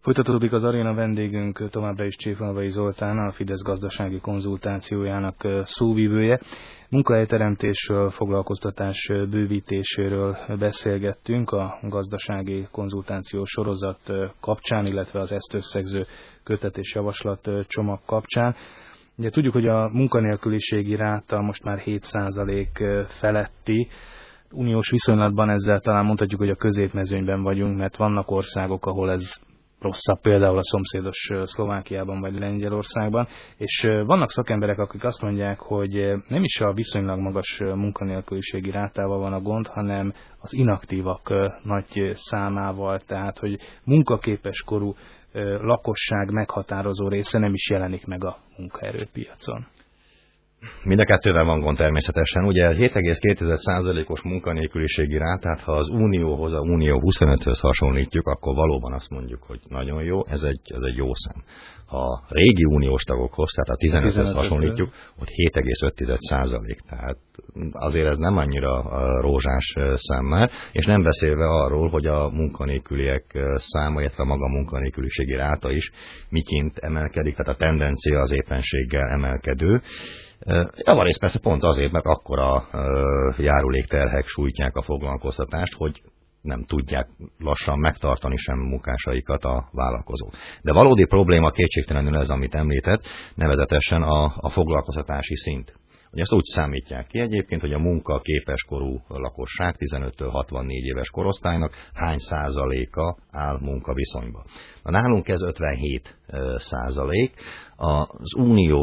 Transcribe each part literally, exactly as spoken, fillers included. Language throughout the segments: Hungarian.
Folytatódik az aréna, vendégünk továbbra is Cséfalvai Zoltán, a Fidesz gazdasági konzultációjának szóvivője. Munkahelyteremtésről, foglalkoztatás bővítéséről beszélgettünk a gazdasági konzultáció sorozat kapcsán, illetve az ezt összegző kötet és javaslat csomag kapcsán. Ugye tudjuk, hogy a munkanélküliségi ráta most már hét százalék feletti. Uniós viszonylatban ezzel talán mondhatjuk, hogy a középmezőnyben vagyunk, mert vannak országok, ahol ez rosszabb, például a szomszédos Szlovákiában vagy Lengyelországban, és vannak szakemberek, akik azt mondják, hogy nem is a viszonylag magas munkanélküliségi rátával van a gond, hanem az inaktívak nagy számával, tehát hogy munkaképes korú lakosság meghatározó része nem is jelenik meg a munkaerőpiacon. Mind a kettővel van gond természetesen. Ugye hét egész két százalékos munkanélküliségi rátát, ha az Unióhoz, a Unió huszonöthöz hasonlítjuk, akkor valóban azt mondjuk, hogy nagyon jó, ez egy, ez egy jó szám. Ha a régi uniós tagokhoz, tehát a tizenöthöz hasonlítjuk, ott hét egész öt százalék. Tehát azért ez nem annyira rózsás szám már, és nem beszélve arról, hogy a munkanélküliek száma, illetve maga a munkanélküliségi ráta is miként emelkedik, tehát a tendencia az éppenséggel emelkedő. Javarészt persze pont azért, mert akkora járulékterhek sújtják a foglalkoztatást, hogy nem tudják lassan megtartani sem munkásaikat a vállalkozók. De valódi probléma kétségtelenül ez, amit említett, nevezetesen a, a foglalkoztatási szint. Ugye ezt úgy számítják ki egyébként, hogy a munka képeskorú lakosság tizenöttől hatvannégy éves korosztálynak hány százaléka áll munkaviszonyba. Na, nálunk ez ötvenhét százalék. Az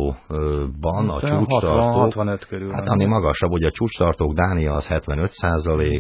Unióban a csúcstartók, hatvan-hatvanöt körül. Hát annyi magasabb, ugye a csúcstartók, Dánia az hetvenöt százalék,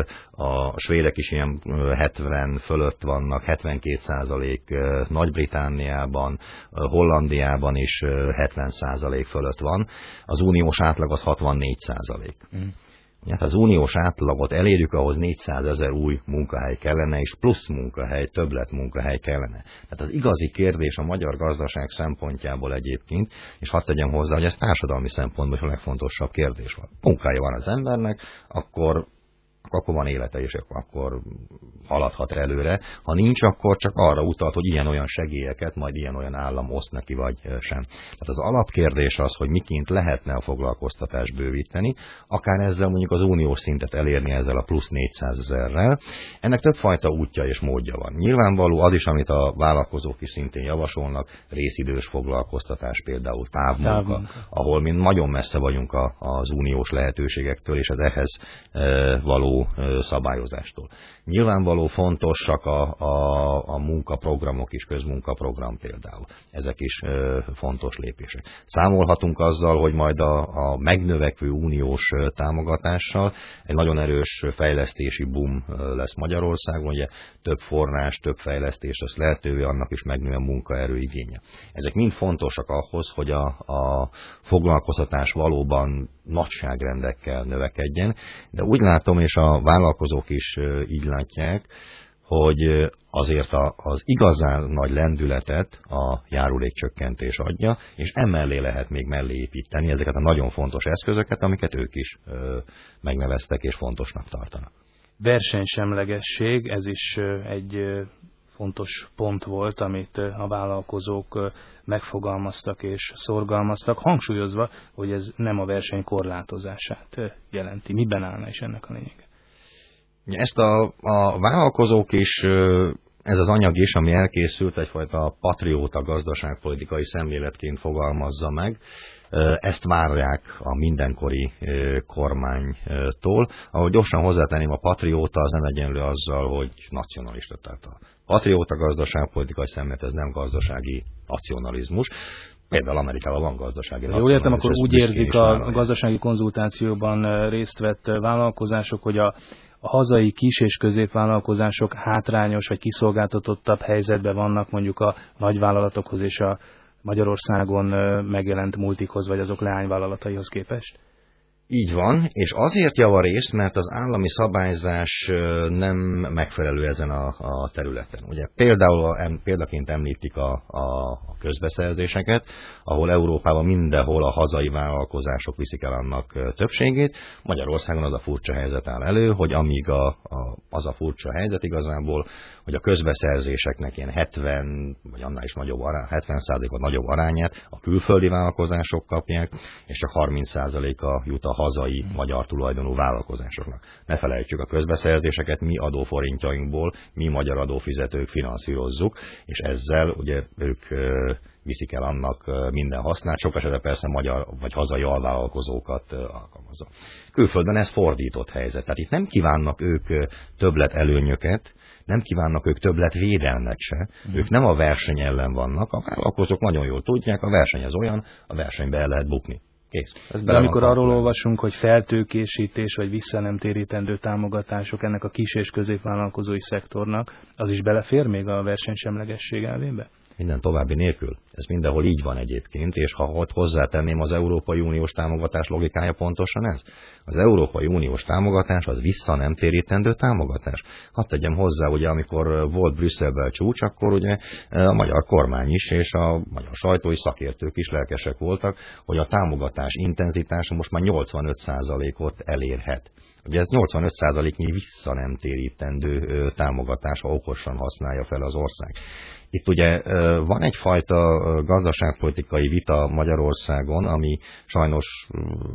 a svédek is ilyen hetven fölött vannak, hetvenkét százalék Nagy-Britanniában, Hollandiában is hetven százalék fölött van, az uniós átlag az hatvannégy százalék. Mm. Hát az uniós átlagot elérjük, ahhoz négyszázezer új munkahely kellene, és plusz munkahely, többlet munkahely kellene. Tehát az igazi kérdés a magyar gazdaság szempontjából egyébként, és hadd tegyem hozzá, hogy ez társadalmi szempontból is a legfontosabb kérdés van. Munkája van az embernek, akkor akkor van élete, és akkor haladhat előre. Ha nincs, akkor csak arra utalt, hogy ilyen-olyan segélyeket majd ilyen-olyan állam oszt neki, vagy sem. Tehát az alapkérdés az, hogy miként lehetne a foglalkoztatást bővíteni, akár ezzel mondjuk az uniós szintet elérni ezzel a plusz négyszázezerrel. Ennek többfajta útja és módja van. Nyilvánvaló az is, amit a vállalkozók is szintén javasolnak, részidős foglalkoztatás, például távmunka, távmunka. ahol mi nagyon messze vagyunk a, az uniós lehetőségektől, és az ehhez e, való szabályozástól. Nyilvánvaló fontosak a, a, a munkaprogramok is, közmunkaprogram például. Ezek is ö, fontos lépések. Számolhatunk azzal, hogy majd a, a megnövekvő uniós támogatással egy nagyon erős fejlesztési boom lesz Magyarországon, ugye több forrás, több fejlesztés lesz lehetővé, annak is megnő a munkaerő igénye. Ezek mind fontosak ahhoz, hogy a, a foglalkoztatás valóban nagyságrendekkel növekedjen, de úgy látom, és a vállalkozók is így látják, hogy azért az igazán nagy lendületet a járulékcsökkentés adja, és emellé lehet még mellé építeni ezeket a nagyon fontos eszközöket, amiket ők is megneveztek és fontosnak tartanak. Versenysemlegesség, ez is egy fontos pont volt, amit a vállalkozók megfogalmaztak és szorgalmaztak, hangsúlyozva, hogy ez nem a verseny korlátozását jelenti. Miben állna is ennek a lényege? Ezt a, a vállalkozók is, ez az anyag is, ami elkészült, egyfajta patrióta gazdaságpolitikai szemléletként fogalmazza meg. Ezt várják a mindenkori kormánytól. Ahogy gyorsan hozzátenném, a patrióta az nem egyenlő azzal, hogy nacionalista. Tehát a patrióta gazdaságpolitikai szemlélet, ez nem gazdasági nacionalizmus. Például Amerikában van gazdasági nacionalizmus. Jól értem, akkor úgy érzik a gazdasági konzultációban részt vett vállalkozások, hogy a A hazai kis- és középvállalkozások hátrányos vagy kiszolgáltatottabb helyzetben vannak mondjuk a nagyvállalatokhoz és a Magyarországon megjelent multikhoz vagy azok leányvállalataihoz képest? Így van, és azért javarészt, mert az állami szabályzás nem megfelelő ezen a, a területen. Ugye például példaként említik a, a, a közbeszerzéseket, ahol Európában mindenhol a hazai vállalkozások viszik el annak többségét. Magyarországon az a furcsa helyzet áll elő, hogy amíg a, a, az a furcsa helyzet igazából, hogy a közbeszerzéseknek ilyen hetven vagy annál is nagyobb arány, hetven százalékot nagyobb arányát a külföldi vállalkozások kapják, és csak harminc százaléka jut a hazai magyar tulajdonú vállalkozásoknak. Ne felejtsük, a közbeszerzéseket mi adóforintjainkból, mi magyar adófizetők finanszírozzuk, és ezzel ugye ők viszik el annak minden hasznát, sok esetben persze magyar vagy hazai alvállalkozókat alkalmazza. Külföldön ez fordított helyzet, tehát itt nem kívánnak ők többlet előnyöket, nem kívánnak ők többlet védelmet se, mm. ők nem a verseny ellen vannak, a vállalkozók nagyon jól tudják, a verseny az olyan, a versenybe el lehet bukni. Kész. De amikor arról olvasunk, hogy feltőkésítés vagy visszanemtérítendő támogatások ennek a kis- és középvállalkozói szektornak, az is belefér még a versenysemlegesség elvébe? Minden további nélkül. Ez mindenhol így van egyébként, és ha ott hozzátenném, az Európai Uniós támogatás logikája pontosan ez. Az Európai Uniós támogatás az vissza nem térítendő támogatás. Hadd tegyem hozzá, ugye amikor volt Brüsszelben csúcs, akkor ugye a magyar kormány is, és a magyar sajtói szakértők is lelkesek voltak, hogy a támogatás intenzitása most már nyolcvanöt százalékot elérhet. Ugye ez nyolcvanöt százaléknyi vissza nem térítendő támogatás, ha okosan használja fel az ország. Itt ugye van egyfajta gazdaságpolitikai vita Magyarországon, ami sajnos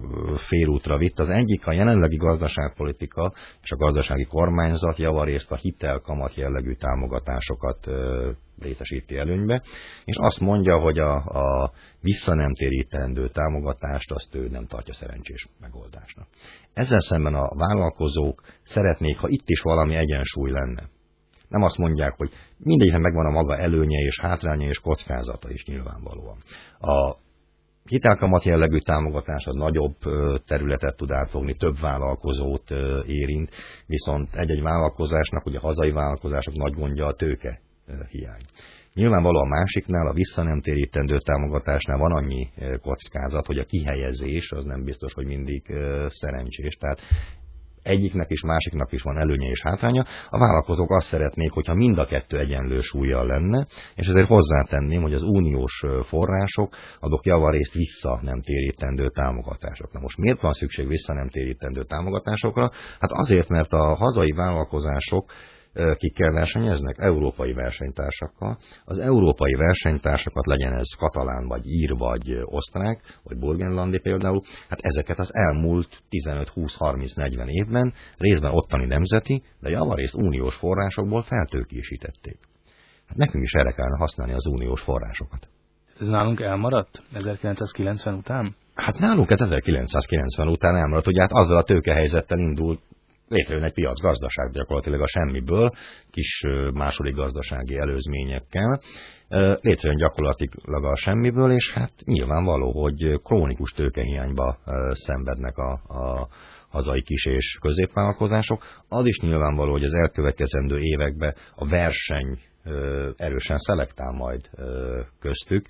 félútra vitt. Az egyik a jelenlegi gazdaságpolitika és a gazdasági kormányzat javarészt a hitelkamat jellegű támogatásokat részesíti előnybe, és azt mondja, hogy a, a visszanemtérítendő támogatást azt ő nem tartja szerencsés megoldásnak. Ezzel szemben a vállalkozók szeretnék, ha itt is valami egyensúly lenne. Nem azt mondják, hogy mindegyiknek megvan a maga előnye és hátránya és kockázata is nyilvánvalóan. A hitelkamat jellegű támogatás az nagyobb területet tud átfogni, több vállalkozót érint, viszont egy-egy vállalkozásnak, ugye a hazai vállalkozások nagy gondja a tőke hiány. Nyilvánvalóan a másiknál, a visszanemtérítendő támogatásnál van annyi kockázat, hogy a kihelyezés az nem biztos, hogy mindig szerencsés. Tehát egyiknek is, másiknak is van előnye és hátránya. A vállalkozók azt szeretnék, hogyha mind a kettő egyenlő súllyal lenne, és ezért hozzátenném, hogy az uniós források adok javarészt vissza nem térítendő támogatások. Na most miért van szükség vissza nem térítendő támogatásokra? Hát azért, mert a hazai vállalkozások kikkel versenyeznek? Európai versenytársakkal. Az európai versenytársakat, legyen ez katalán, vagy ír, vagy osztrák, vagy burgenlandi például, hát ezeket az elmúlt tizenöt, húsz, harminc, negyven évben részben ottani nemzeti, de javarészt uniós forrásokból feltőkésítették. Hát nekünk is erre kellene használni az uniós forrásokat. Ez nálunk elmaradt ezerkilencszázkilencven után? Hát nálunk ez ezerkilencszázkilencven után elmaradt, ugye hát azzal a tőkehelyzettel indult, létrejön egy piacgazdaság gyakorlatilag a semmiből, kis második gazdasági előzményekkel. Létrejön gyakorlatilag a semmiből, és hát nyilvánvaló, hogy krónikus tőkehiányba szenvednek a, a hazai kis- és középvállalkozások. Az is nyilvánvaló, hogy az elkövetkezendő években a verseny erősen szelektál majd köztük,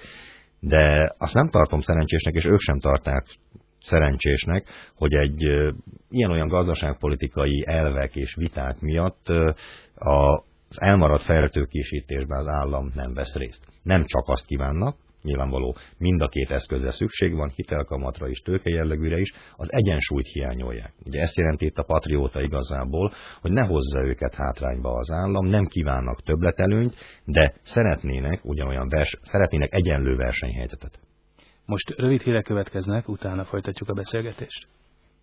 de azt nem tartom szerencsésnek, és ők sem tarták szerencsésnek, hogy egy ilyen-olyan gazdaságpolitikai elvek és viták miatt az elmaradt feltőkésítésben az állam nem vesz részt. Nem csak azt kívánnak, nyilvánvaló mind a két eszközre szükség van, hitelkamatra is, tőkejellegűre is, az egyensúlyt hiányolják. Ugye ezt jelenti itt a patrióta igazából, hogy ne hozza őket hátrányba az állam, nem kívánnak többletelőnyt, de szeretnének ugyanolyan vers- szeretnének egyenlő versenyhelyzetet. Most rövid hírek következnek, utána folytatjuk a beszélgetést.